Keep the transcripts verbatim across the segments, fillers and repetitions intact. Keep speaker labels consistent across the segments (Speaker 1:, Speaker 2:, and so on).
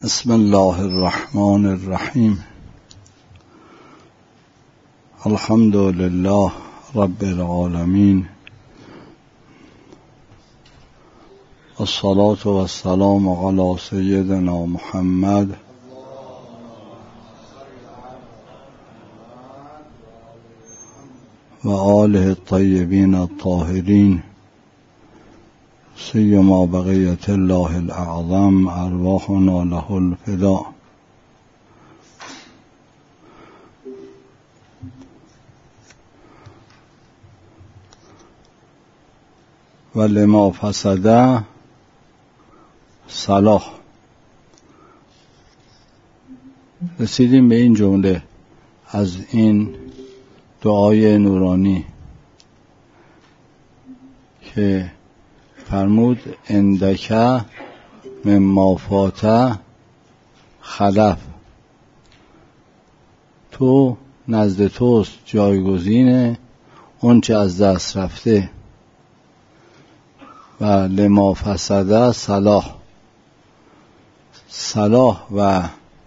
Speaker 1: بسم الله الرحمن الرحیم. الحمد لله رب العالمین، الصلاة والسلام علی سیدنا محمد و آله الطیبین الطاهرین، سیما بقیت الله الاعظم، ارواحنا له الفداء. و لما فسد صلاح. رسیدیم به این جمله از این دعای نورانی که فرمود اندک مما فات خلف، تو نزد توست جایگزین اون چه از دست رفته. و لما فسد صلاح، صلاح و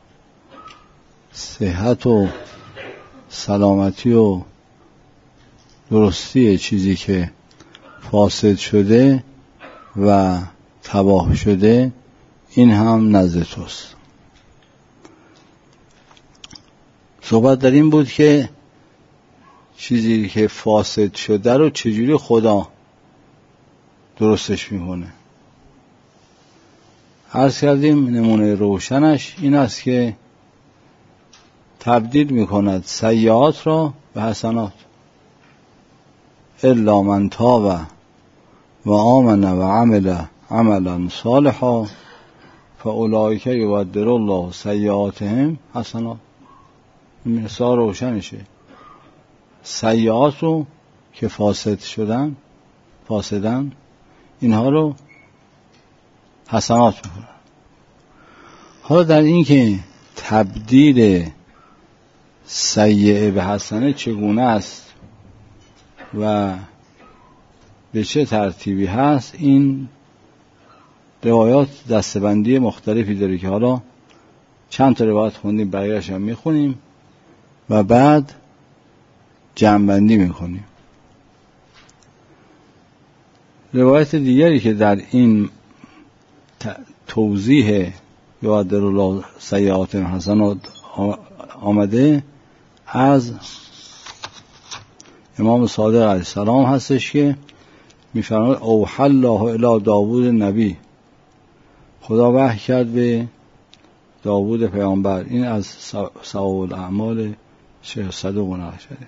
Speaker 1: صحت و سلامتی و درستی چیزی که فاسد شده و تباه شده، این هم نزد توست. صحبت در این بود که چیزی که فاسد شده رو چجوری خدا درستش میکنه. عرض کردیم نمونه روشنش این است که تبدیل میکند سیئات را به حسنات. الا من تاب و آمن و عمل عملا صالحا فاولئک یبدل الله سیئاتهم حسنات. این مثال روشنشه. سیئات رو که فاسد شدن فاسدن اینها رو حسنات میکنن. حالا در این که تبدیل سیئه به حسنه چگونه است و به چه ترتیبی هست، این روایات دستبندی مختلفی داره که حالا چند تا روایت خوندیم، بقیه‌اش هم میخونیم و بعد جمع‌بندی میکنیم. روایت دیگری که در این توضیح یبدل الله سیئات حسنات آمده از امام صادق علیه السلام هستش که میفرماید اوحی الله الی داوود نبی، خدا وحی کرد به داوود پیامبر. این از ثواب الاعمال شیخ صدوق نقل شده.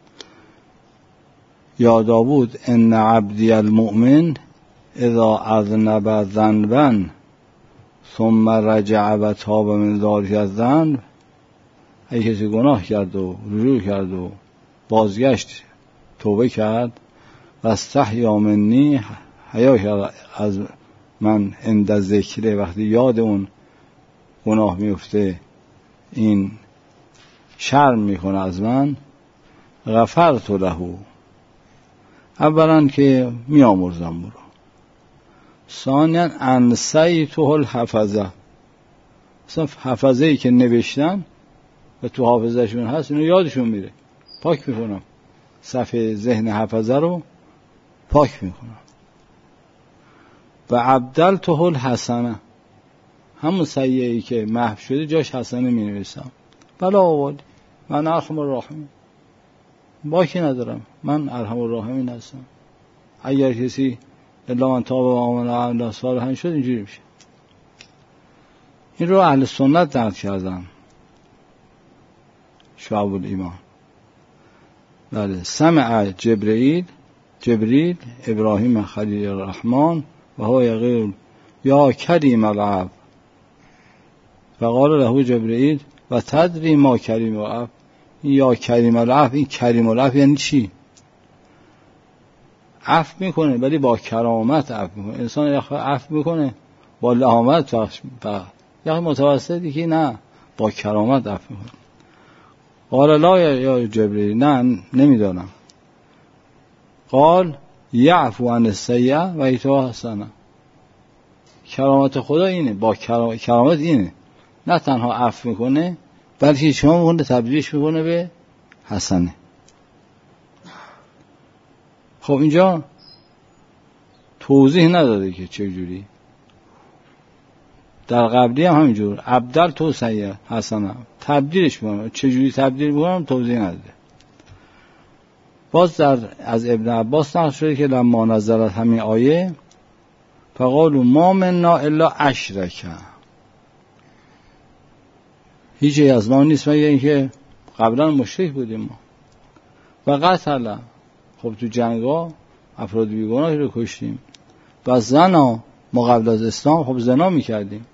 Speaker 1: یا داوود ان عبدی المؤمن اذا اذنب ذنبا ثم رجع و تاب من ذلک الذنب، اگه کسی گناه کرد و رجوع کرد و بازگشت توبه کرد و استحیا منی، حیا کرد از من عند ذکره، وقتی یاد اون گناه میفته این شرم میکنه از من، غفرت له، اولا که میامرزم برو، ثانیا انسیته الحفظه، اصلا حفظه ای که نوشتن و تو حافظهشون هست اینو یادشون میره، پاک میکنم صفحه ذهن حفظه رو پاک میکنم. و عبدلته الحسنه، همون سیئه ای که محو شده جاش حسنه می نویسم. بلا آوالی من ارحم الراحمین، باکی ندارم، من ارحم الراحمین هستم. اگر کسی الا من تاب و آمن و عمل صالحا شد اینجوری میشه. این رو اهل سنت نقل کردن، شعب الایمان. بله، سمع جبرئیل جبریل ابراهیم خلیل الرحمن و هو یقول یا کریم العفو، فقال له جبرئیل و تدری ما کریم العفو. یا کریم العفو، این کریم العفو یعنی چی؟ عفو میکنه ولی با کرامت عفو میکنه. انسان یا عفو میکنه با لحامت فقط، یا متوسطی که نه با کرامت عفو میکنه. قال لا یا جبرئیل، نه نمیدانم. قال یعفو عن السیئه و یتوب حسنه. کرامت خدا اینه، با کرامت اینه نه تنها عفو میکنه بلکه شما میکنه تبدیلش میکنه به حسنه. خب اینجا توضیح نداده که چجوری. در قبلی هم همینجور ابدل تو سیئه حسنه، تبدیلش میکنه، چجوری تبدیل میکنم توضیح نداده. باز در از ابن عباس نقل شده که لما نزلت همین آیه فقالوا ما منا الا اشرک، هیچ از ما نیست مگر اینکه قبلا مشرک بودیم ما. و قتل، خب تو جنگا افراد بیگناهی رو کشتیم. و زنا، ما قبل از اسلام خب زنا میکردیم.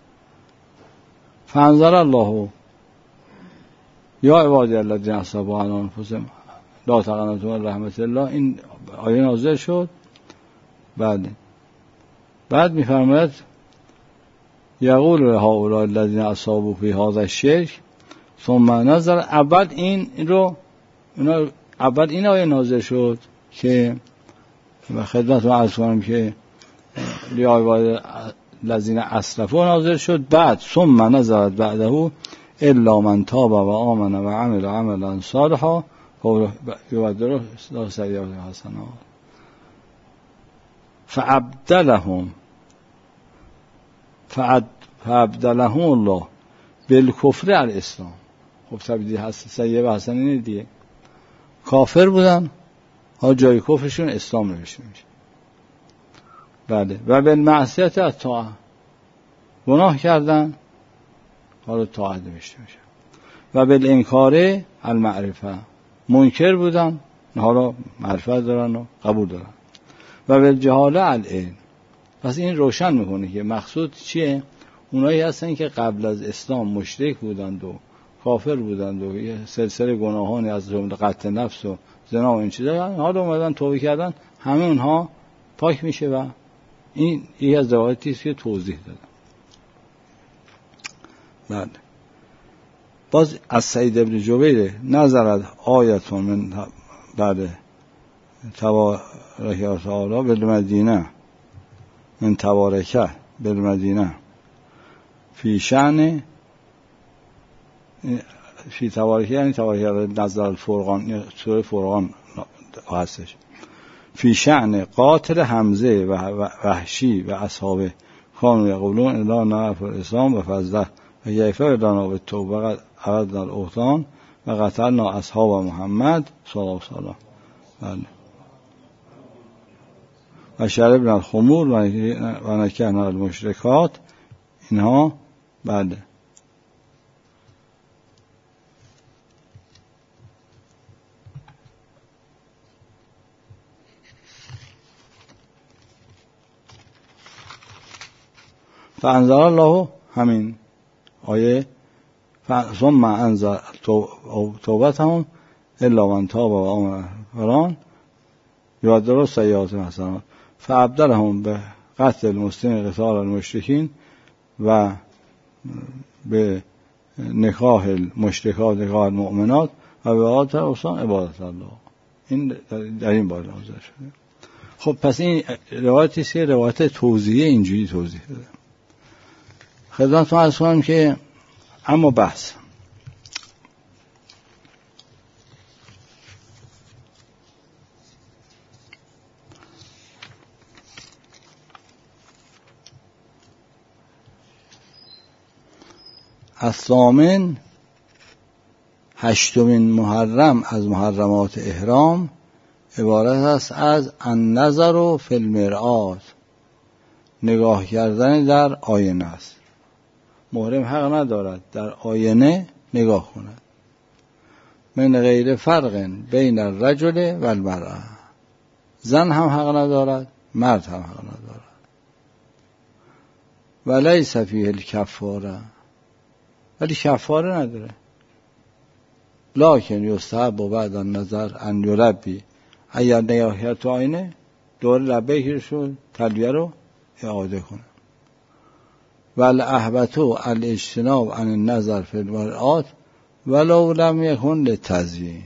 Speaker 1: فانزل الله یا عبادی الذین اسرفوا علی انفسهم لا تقنطوا من رحمت الله، این آیه نازل شد. بعد بعد میفرماید یقول هؤلاء الذین اصابوا فی هذا الشرک ثم نزل، اول این رو اینا اول این آیه نازل شد که و خدمتتون عرض کنم که یا عباد الذین اسرفوا نازل شد. بعد ثم نزلت بعده الا من تاب و آمن و عمل عملا صالحا یبدل له سیئات حسنات فابدلهم فابدلهم الله بالکفر الاسلام. خب تبدیل هست سیئه و حسنه اینه دیگه. کافر بودن ها جای کفرشون اسلام نوشته میشه. بله. و بالمعصیت الطاعه، گناه کردن حالا طاعت نوشته میشه. و بالانکار المعرفه، منکر بودن حالا معرفت دارن و قبول دارن. و بالجهاله العلم. پس این روشن میکنه که مقصود چیه؟ اونایی هستن که قبل از اسلام مشرک بودند و کافر بودند و یه سلسله گناهانی از جمله قتل نفس و زنا و این چیزا، حالا اومدن توبه کردن، همه اونها پاک میشه. و این یکی از روایتی است که توضیح دادم. بعد باز از سعید ابن جبیر نظرت آیتون من بعد تبارک تعالی بالمدینه من تبارکه بالمدینه فی شأن فی تبارکه، یعنی تبارکه نزل الفرقان، سوره فرقان هستش. فی شأن قاتل حمزه و وحشی و اصحابه کانوا یقولون الا نعرف الاسلام و فضله و یعفر لنا بالتوبه قد اردنا الاوطان و قتلنا اصحاب محمد صلی الله علیه وسلم. بله. و شربنا الخمور و نکحنا المشرکات، اینها. بله. فانزل الله، همین آیه ثم انزل توبتهم الا من تاب و آمن فران یبدل سیئات حسنات فابدلهم به قتل المسلمین قتال المشرکین و به نکاح المشرکات نکاح المؤمنات و به عبادت الاوثان عبادت الله. این در این باره نازل شده. خب پس این روایتی است که روایت توضیحی اینجوری توضیح داده. خدمتتون عرض کنم که اما بحث الثامن، هشتمین محرم از محرمات احرام عبارت است از النظر فی المرآة، نگاه کردن در آینه است. محرم حق ندارد در آینه نگاه کند. من غیر فرق بین الرجل و المرأة، زن هم حق ندارد، مرد هم حق ندارد. و لیس فیه الکفاره، ولی کفاره نداره. لکن یستحب بعد النظر ان یلبی، اگر نگاه کرد تو آینه دور لبیک شد تلبیه رو اعاده کنه. ول احبتو الاجتناب عن النظر فی المرآة ولو لم یکن للتزیین،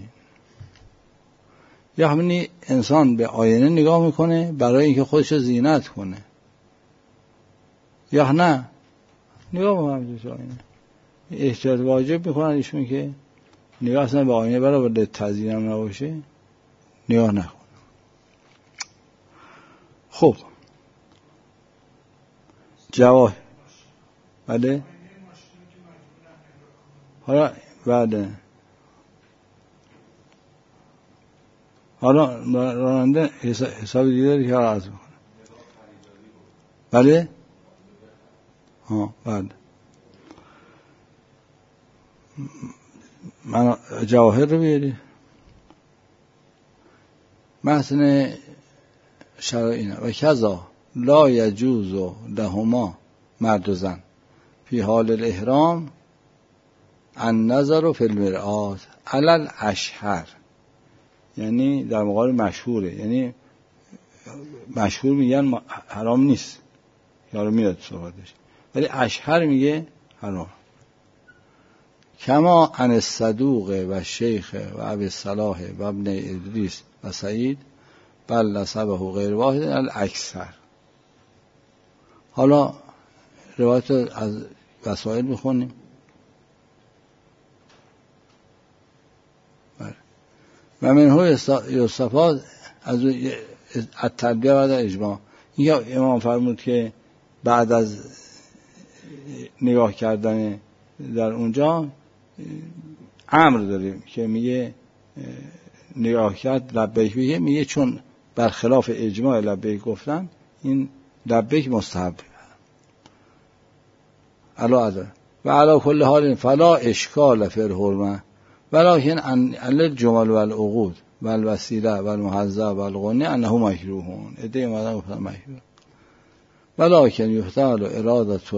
Speaker 1: یعنی انسان به آینه نگاه میکنه برای اینکه خودش زینت کنه، یا نه نگاه میکنه تو آینه احتیاط واجب میکنن ایشون که نگاه اصلا به آینه برای تزیین هم نباشه نگاه نکن. خب جواه بله حالا بله حالا راننده حساب دیگه داری که عرض میکنه بله ها بله من جواهر رو بیاری متن شرایینه و کذا لا یجوز لهما مرد و زن فی حال الاحرام النظر فی المرآة علی الاشهر، یعنی در مقابل مشهوره، یعنی مشهور میگن حرام نیست یارو میاد صحبتش، ولی اشهر میگه حرام. کما عن الصدوق و شیخ و ابی صلاح و ابن ادریس و سعید بل نسبه غیر واحد الاکثر. حالا روایت از وسائل میخونیم. و منه یستفاد از التربیه بعد اجماع. یا امام فرمود که بعد از نگاه کردن در اونجا امر داریم که میگه نگاه کرد لبیک بگه، میگه چون برخلاف اجماع لبیک گفتن این لبیک مستحب علا علا و علا کل حال فلا اشکال فی الحرمه ولکن ان الجمل والعقود والوسیله والمحذب والغنی انه مکروهون. ادعای اومدن گفتن مکروه ولکن یحتمل اراده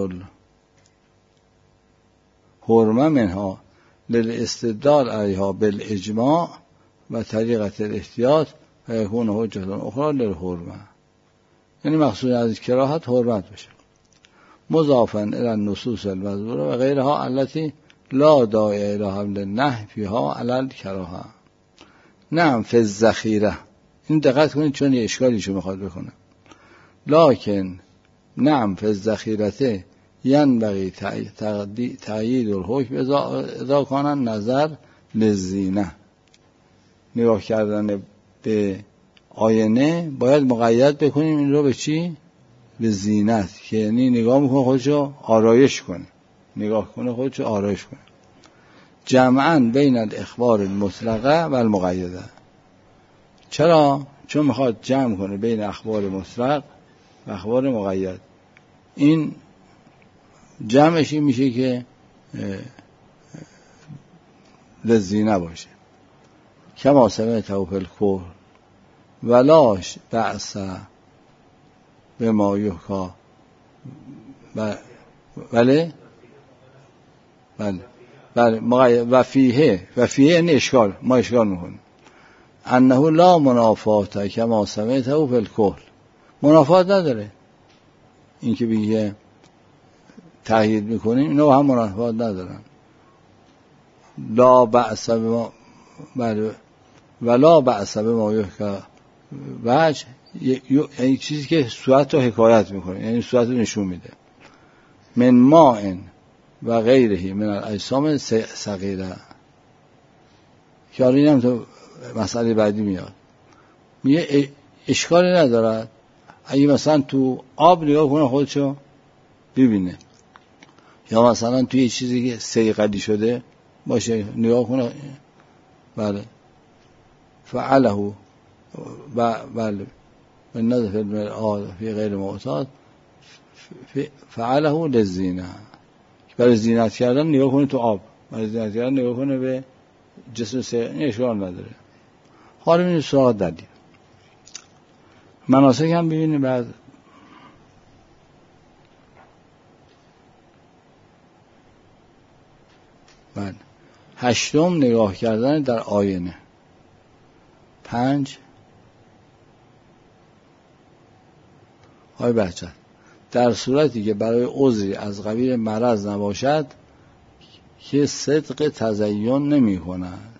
Speaker 1: الحرمه منها للاستدلال علیها بالاجماع و طریقه الاحتیاط و یکون حجت اخرى للحرمه، یعنی مقصود از کراهت حرمت بشه مضافا الى النصوص المذکوره و غیرها التي لا داعی الی حمل النهی فیها علی الکراهه. نعم فی الذخیره، این دقت کنید چون یه اشکالیشو میخواد بکنه. لکن نعم فی الذخیره ینبغی تقیید الحکم اذا کان النظر للزینه. نگاه کردن به آینه باید مقید بکنیم این رو به چی؟ به زینت، که یعنی نگاه میکنه خودشو آرایش کنه، نگاه کنه خودشو آرایش کنه. جمعاً بین الاخبار المطلقه و المقیده. چرا؟ چون میخواد جمع کنه بین اخبار مطلق و اخبار مقید. این جمعش این میشه که لزینه باشه. کما سمعته فی الکفر ولاش بأس به ما یحکا بله بله بله و فیه و فیه یعنی اشکال، ما اشکال میکنیم انه لا منافات کما سمعته فی الکفر، منافات نداره. این که بگه تأیید میکنیم اینا هم منافات ندارن. لا بأس بما بله ولا بأس بما یحکا وجه یعنی چیزی که صورت رو حکایت میکنه، یعنی صورت رو نشون میده. من ماء و غیره من الاجسام صغیره، که حالا این هم تو مسئله بعدی میاد. میگه اشکالی ندارد اگه مثلا تو آب نگاه کنه خودشو ببینه، یا مثلا توی چیزی که صیقلی شده باشه نگاه کنه بله فعله و بله و نظر المرآة فی غیر معتاد فعله للزینه، برای زینت کردن نگاه کنه تو آب، برای زینت کردن نگاه کنه به جسم سه، اشکال نداره. حالا ببینید سراغ دلیل مناسک هم ببینید. بعد بعد هشتم نگاه کردن در آینه. پنج های بچه در صورتی که برای عذری از قبیل مرض نباشد که صدق تزیین نمی کند.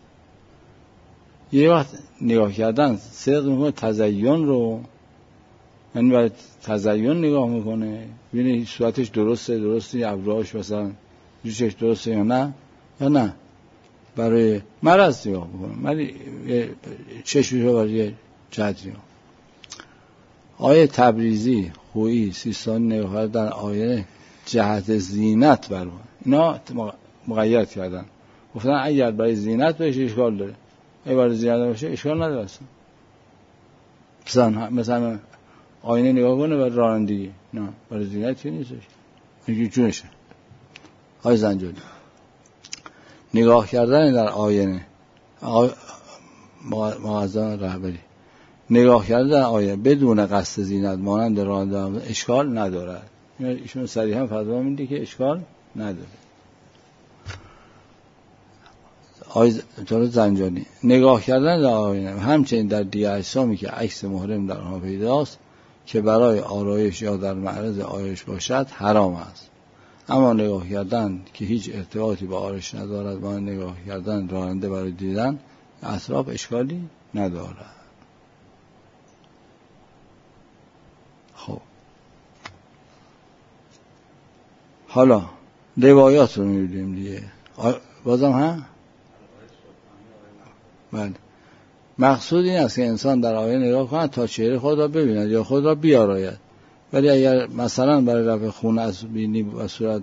Speaker 1: یه وقت نگاه کردن صدق میکنه تزیین رو، یعنی برای تزیین نگاه میکنه ببینه صورتش درسته درسته ابروهاش مثلا ریشش درسته یا نه یا نه برای مرض نگاه بکنم، ولی چشمش رو برای یه جهتی نگاه. آیه تبریزی، خویی، سیستانی نگاه کردن آیه جهت زینت برمان، اینا مقید کردن، گفتن اگر برای زینت بشه اشکال داره، اگر برای زینت باشه اشکال نداره اصلا. مثلا مثلا آینه نگاه کنه برای رانندگی، نه برای زینت که نیستش، اینجور جونشه. آیه زنجانی نگاه کردن در آینه مغزان رهبری، نگاه کردن در آینه بدون قصد زینت مانند رانندگی اشکال ندارد. ایشون صریحا فتوا میده که اشکال نداره. آیه زنجانی نگاه کردن در آینه همچنین در دیگر اجسامی که عکس محرم در آنها پیداست که برای آرایش یا در معرض آرایش باشد حرام است، اما نگاه کردن که هیچ ارتباطی با آرایش ندارد با نگاه کردن راننده برای دیدن اطراف اشکالی ندارد. خب حالا روایات رو می‌بینیم دیگه. بازم ها بله، مقصود این است که انسان در آینه نگاه کند تا چهره خود را ببیند یا خود را بیاراید، ولی اگر مثلا برای رفع خون از بینی و صورت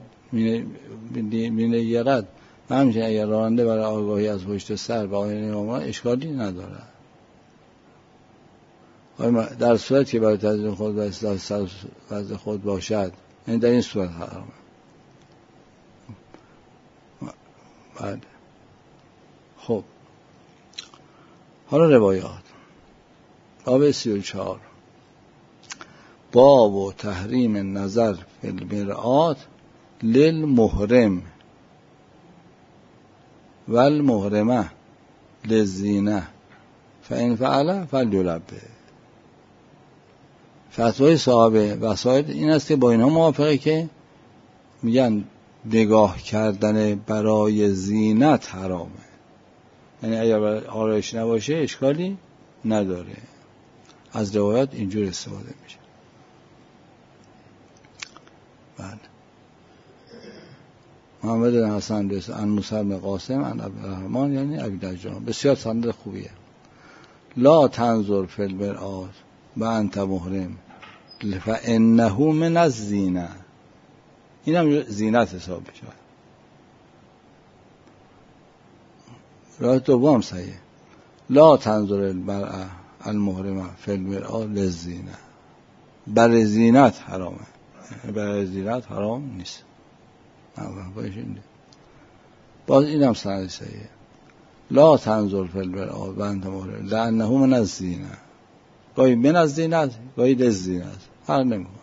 Speaker 1: مینگرد و همچنین اگر راننده برای آگاهی از پشت سر به آینه نگاه کند اشکالی ندارد. در صورتی که برای تزیین خود و اصلاح سر وضع خود باشد، یعنی در این صورت حرامه. بعد خب حالا روایات. باب سی و چهار باب و تحریم نظر فی المرآت للمحرم والمحرمه للزینه فإن فعل فلیلبه. فتوای صحابه وسائل این است که با اینها موافقه که میگن نگاه کردن برای زینت حرامه، یعنی اگر آرایش نباشه اشکالی نداره. از روایات اینجور استفاده میشه. بعد محمد بن حسن رس ان موسی بن قاسم ان عبدالرحمن یعنی ابی دجان، بسیار سند خوبیه. لا تنظر فی المرآت و انت محرم فانه من الزینه، این هم زینت حساب میشه. راه دوم صحیح، لا تنظر المرأة المحرمه فی المرآت للزینه، برای زینت حرامه، برای زینت حرام نیست. باز این هم سند صحیحه، لا تنظر فی المرآت و انت محرم لانه من الزینه، گاهی من الزینت گاهی للزینت فرق نمیکنه.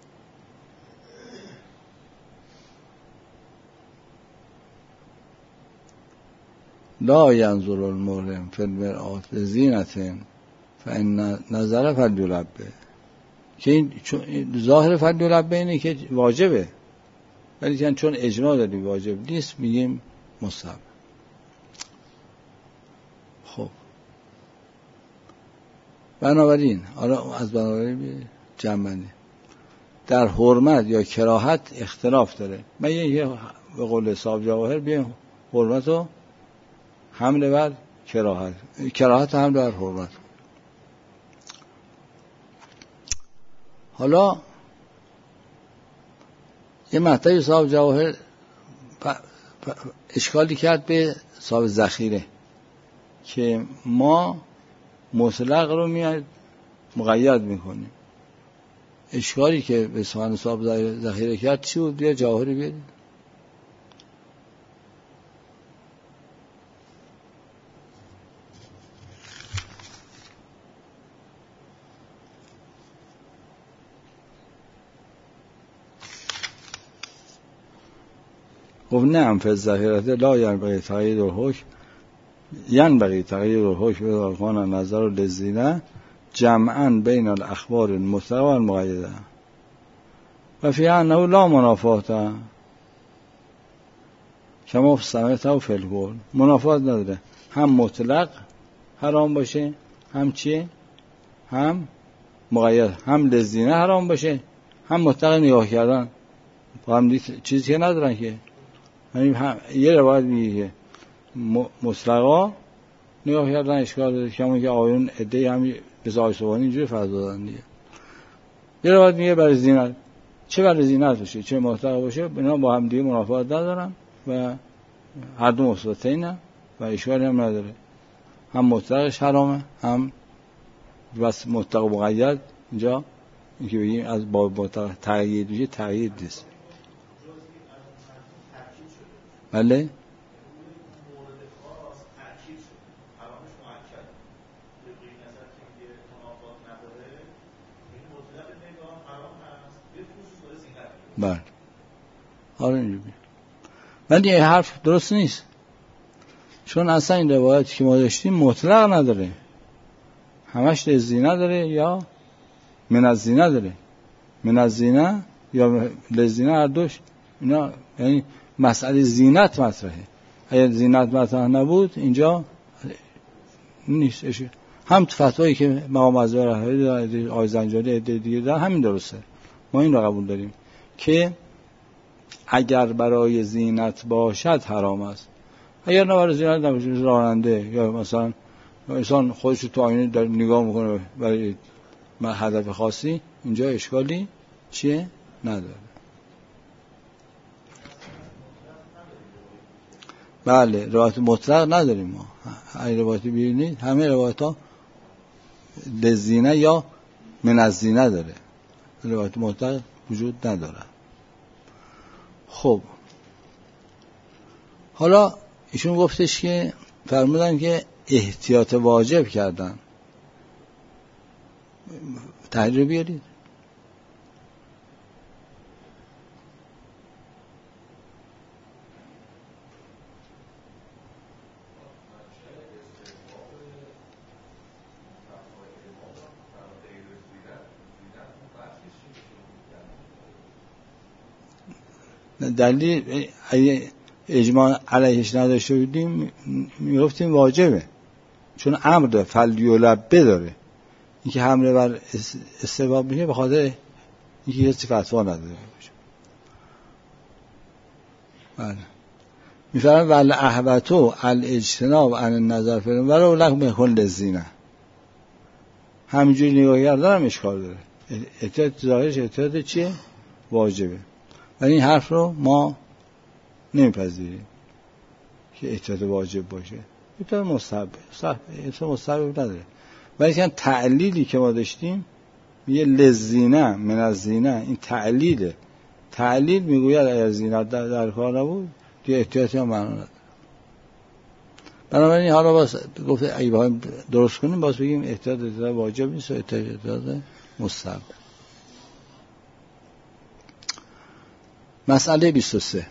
Speaker 1: لا ینظر المحرم فی المرآت لزینة فإن نظر فلیلبه، که این ظاهر فلیلبه اینه که واجبه، ولی چون اجماع داریم واجب نیست میگیم مستحب. خب بنابراین حالا از بنابراین جمعنی در حرمت یا کراهت اختلاف داره. من یه به قول صاحب جواهر بیایم حرمت رو حمله بر کراهت، کراهت حمله بر حرمت. حالا یه مطلبی صاحب جواهر اشکالی کرد به صاحب ذخیره که ما مطلق رو میاد مقید میکنیم. اشکالی که به صاحب ذخیره کرد چی بود؟ بیا جواهری بیارید. گفت نه فی الظاهرة لا ینبغی تغییر الحکم ینبغی تغییر الحکم اذا کان نظر للزینه جمعا بین الاخبار المطلقه و المقیده و فی انه لا منافات کما سمعته فی القول، منافات نداره، هم مطلق حرام باشه هم چی هم مقید، هم للزینه حرام باشه هم مطلق نگاه کردن با هم چیزی که ندارن که یعنی یه روایت میگه که مطلقا نگاه کردن اشکال داره، کما که آیون عده‌ای هم به زایسوانی اینجوری فرض دادن دیگه. یه روایت میگه برای زینت، چه برای زینت باشه چه مطلق باشه اینا با هم دیگه منافات ندارن و هر دو مثبتین و اشکالی هم نداره، هم مطلقش حرامه هم بس مطلق و مقید. اینجا اینکه بگیم از با مطلق تقیید میشه تقیید نیست. بله بله آره اینجوری. ولی این حرف درست نیست، چون اصلا این روایتی که ما داشتیم مطلق نداره، همش لزینه داره یا من از زینه داره، من از زینه یا لزینه هر دوش اینا، یعنی مسئله زینت مطرحه. اگر زینت مطرح نبود اینجا نیست. هم فتوایی که مقام از رهبری آقای زنجانی عده دیگه دارن همین درسته، ما این رو قبول داریم که اگر برای زینت باشد حرام است، اگر نه برای زینت نباشه راننده یا مثلا انسان خودش تو آینه در نگاه میکنه برای هدف خاصی، اینجا اشکالی چیه نداره. بله روایت مطلق نداریم ما، این روایتی بیرونید همه روایت ها لزینه یا من از زینه داره، روایت مطلق وجود نداره. خب حالا ایشون گفتش که فرمودن که احتیاط واجب کردن، تحریر بیارید. دلیل اگه اجماع علیهش نداشته بودیم میگفتیم واجبه، چون امر داره فلیولبه داره، اینکه حمله بر استحباب میشه به خاطر اینکه کسی فتوا نداره باشه. بله میفرمایند ول احوتو الاجتناب عن النظر فی الامور ولکم کل الزینه، همینجوری نگاه کردن هم اشکال داره. احتیاط ظاهرش احتیاط چیه؟ واجبه. ولی این حرف رو ما نمیپذیریم که احتیاط واجب باشه، احتیاط مستحب احتیاط مستحب نداره. ولی که تعلیلی که ما داشتیم میگه لزینه من از زینه، این تعلیله. تعلیل میگوید اگر زینت در, در کار نبود دیگه احتیاطی هم معنا نداره. بنابراین حالا باز گفته اگه بخوایم درست کنیم باز بگیم احتیاط احتیاط واجب نیست و احتیاط احتیاط مستحب. مسئله بیست و سه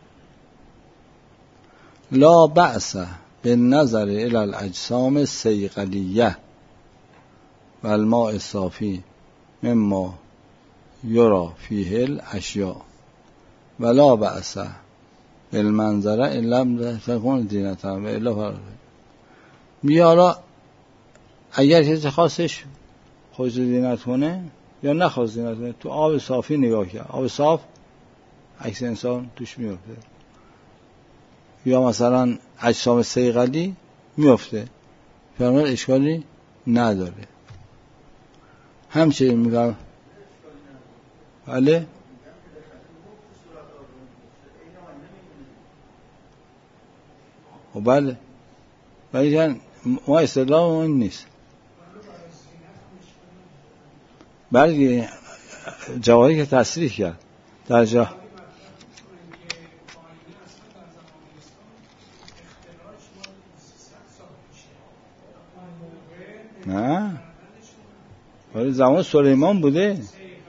Speaker 1: لا بأس بالنظر الى الاجسام الصیقلیه و الماء الصافی مما یرا فیه الاشیاء ولا بأس بالمنظره الا لم تكن زینتا و الا فرض. میگه حالا اگر کسی خواستش خودش زینت کنه یا نخواست زینت کنه، تو آب صافی نگاه کرد، آب صاف عکس انسان توش میفته، یا مثلا اجسام صیقلی میفته، فرمان اشکالی نداره. همچنین میگم بله و بله ولی جان ما استدلال اون نیست. بلکه جواهری که تصریح کرد در جا نه ولی زمان سلیمان بوده.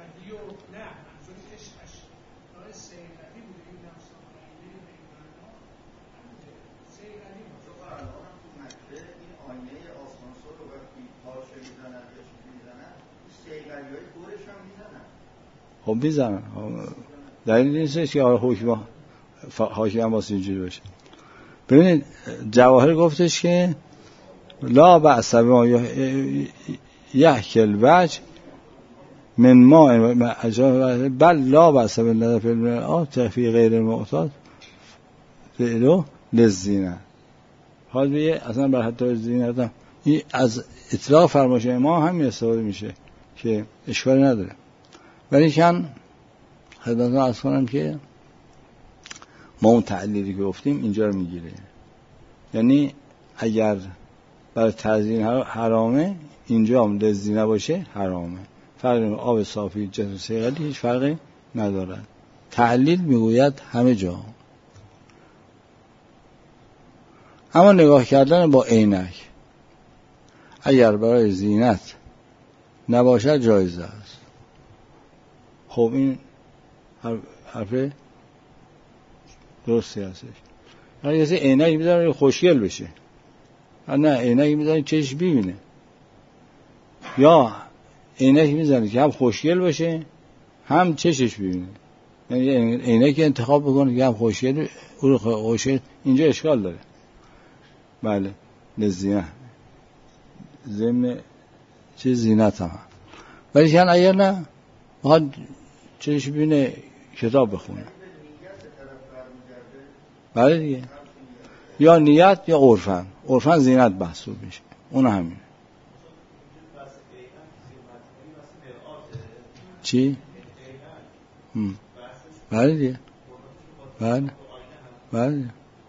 Speaker 1: خب بیزنن دلیل نیستش که حکم حاکم هم واسه اینجوری باشه. ببینید جواهر گفتش که لا بأس بما یحکی الوجه من ما بل لا بأس بالنظر فی المرآة فی غیر المعتاد فعلو للزینت. حال بیه اصلا بر حتی زینت هم این از اطلاق فرمایش ما همین استفاده میشه که اشکالی نداره. ولی کن خدمتتون عرض کنم که ما اون تعلیلی که گفتیم اینجا رو میگیره. یعنی اگر برای تزیین حرامه، اینجا هم لذی نباشه حرامه. فرق آب صافی جس و صیقلی هیچ فرقی ندارد. تعلیل میگوید همه جا. اما نگاه کردن با عینک اگر برای زینت نباشد جایز است. خب این حرف درستی هستش. اگر کسی عینک میذاره خوشگل بشه، نه عینک میذاره چشم ببینه، یا عینک میذاره که هم خوشگل باشه هم چشش ببینه. یعنی عینک انتخاب بکنه که هم خوشگل او خوشگل، اینجا اشکال داره. بله لزینه ضمن چه زینت هم. ولی کن اگر نه باید چشش ببینه کتاب بخونه. بله دیگه، یا نیت یا عرفن. عرفن زینت محسوب میشه، اون همینه. چی؟ هم. بله دیگه، بله بله.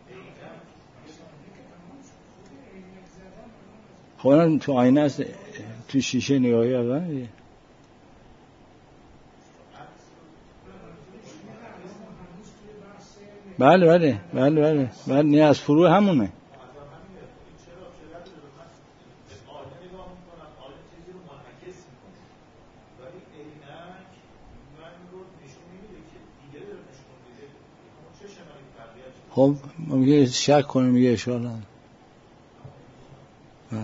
Speaker 1: خب الان تو آینه است، تو شیشه نگاهی کردن دیگه. بله بله بله بله بله نه از فرو همونه. خب میگه شک کنه، میگه اشکال نداره. بله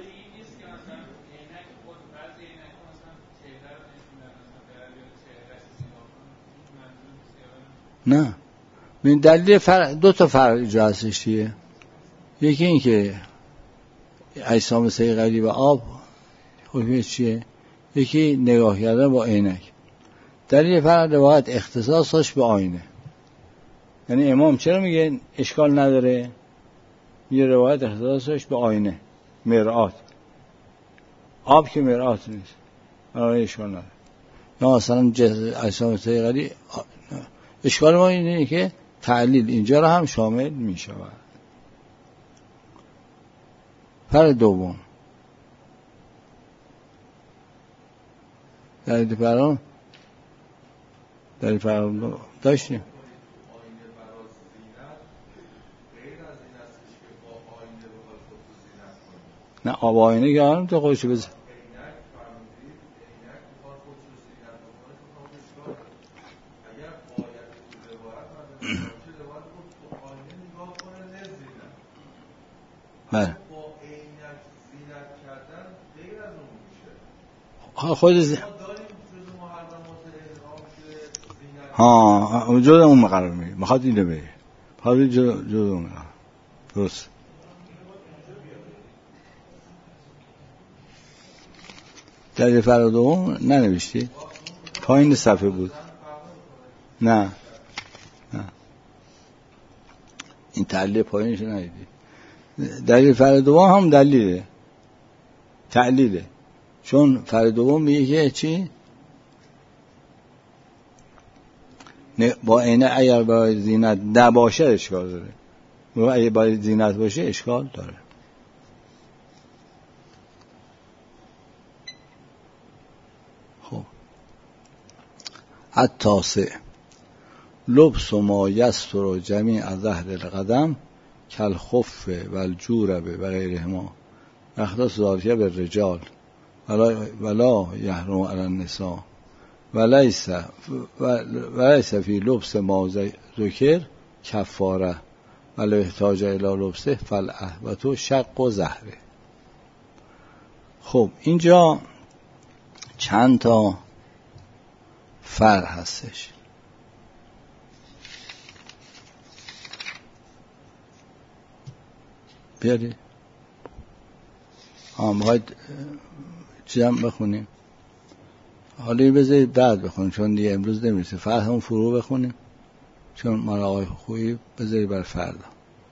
Speaker 1: نه، من دلیل فرق دو تا فرق اینجا هستش دیگه. یکی این که اجسام صیقلی و آب حکمش چیه، یکی نگاه کردن با عینک. دلیل فرق روایت اختصاصش به آینه. یعنی امام چرا میگه اشکال نداره؟ میگه روایت اختصاصش به آینه، مرآت. آب که مرآت نیست، برای اشکال نداره. یا مثلا اجسام صیقلی، اشکال ما اینه که تعلیل اینجا رو هم شامل می شود. فرق دوم دلیل فرق دلیل فرق داشتیم. نه آب آینه که آنم تو خودشو بزن. بله خود ز... ها جز اون قرار میگه، میخواد اینو بگه، میخواد جز اون قرار. درست. در فرق دوم ننوشتی؟ پایین صفحه بود. نه نه این تعلیل پایینش ندیدی. دلیل فرق دوم هم دلیله، تعلیله. چون فرق دوم میگه که چی؟ با عینه اگر باید زینت نباشه اشکال داره، و اگر باید زینت باشه اشکال داره. خب التاسع لبس ما یستر جمیع ظهر القدم کل خف و الجورب و غیرهما اختص ذالک بالرجال ولا ولا یحرم علی النساء ولیس ولیس فی لبس ما ذکر کفاره ولا احتاج الی لبسه فالاهوت شق و زهره. خب اینجا چند تا فرق هستش. بیاری آم باید چیزم بخونیم. حالا بذارید بعد بخونیم چون دیگه امروز نمیرسه. فرق هم فرو بخونیم. چون مال آقای خویی بذاری بر فردا.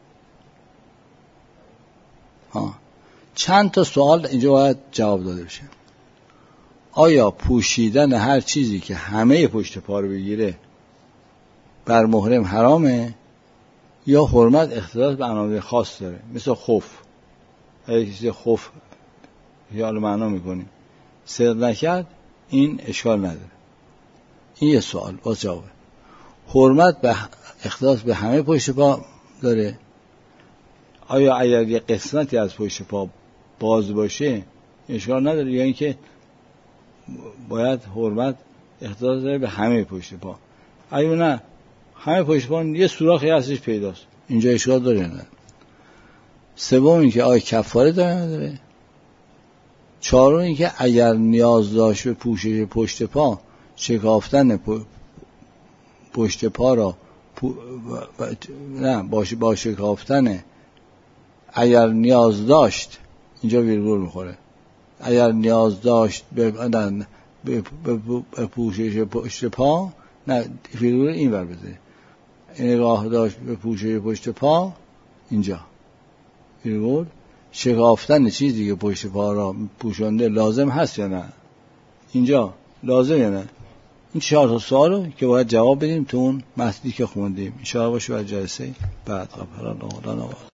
Speaker 1: ها چند تا سوال اینجا باید جواب داده بشه. آیا پوشیدن هر چیزی که همه پشت پا رو بگیره بر محرم حرامه یا حرمت اختصاص به عناوین خاص داره؟ مثل خف، اگه کسی خف خیال معنا میکنیم صدق نکرد این اشکال نداره. این یه سوال باز جوابه. حرمت به اختصاص به همه پشت پا داره، آیا اگر یه قسمتی از پشت پا باز باشه اشکال نداره یا اینکه باید حرمت اختصاص داره به همه پشت پا؟ اگه نه همه پشت پا یه سوراخی هستش پیداست، اینجا اشکال داره نه. سوم این که آیا کفاره داره نداره. چهارم این که اگر نیاز داشت به پوشش پشت پا، شکافتن پشت پا را پو... نه باشه با شکافتن اگر نیاز داشت، اینجا ویرگول میخوره، اگر نیاز داشت به نه به, به, به پوشش پشت پا، نه ویرگول این ور بذاره، نگاه داشت به پوشش پشت پا، اینجا ویرگول شکافتن چیزی که پشت پا را پوشانده لازم هست یا نه، اینجا لازم یا نه. این چهار تا سوالو که باید جواب بدیم تو اون متنی که خوندیم. ان شاء الله باشه برای جلسه بعد. غفر الله لنا.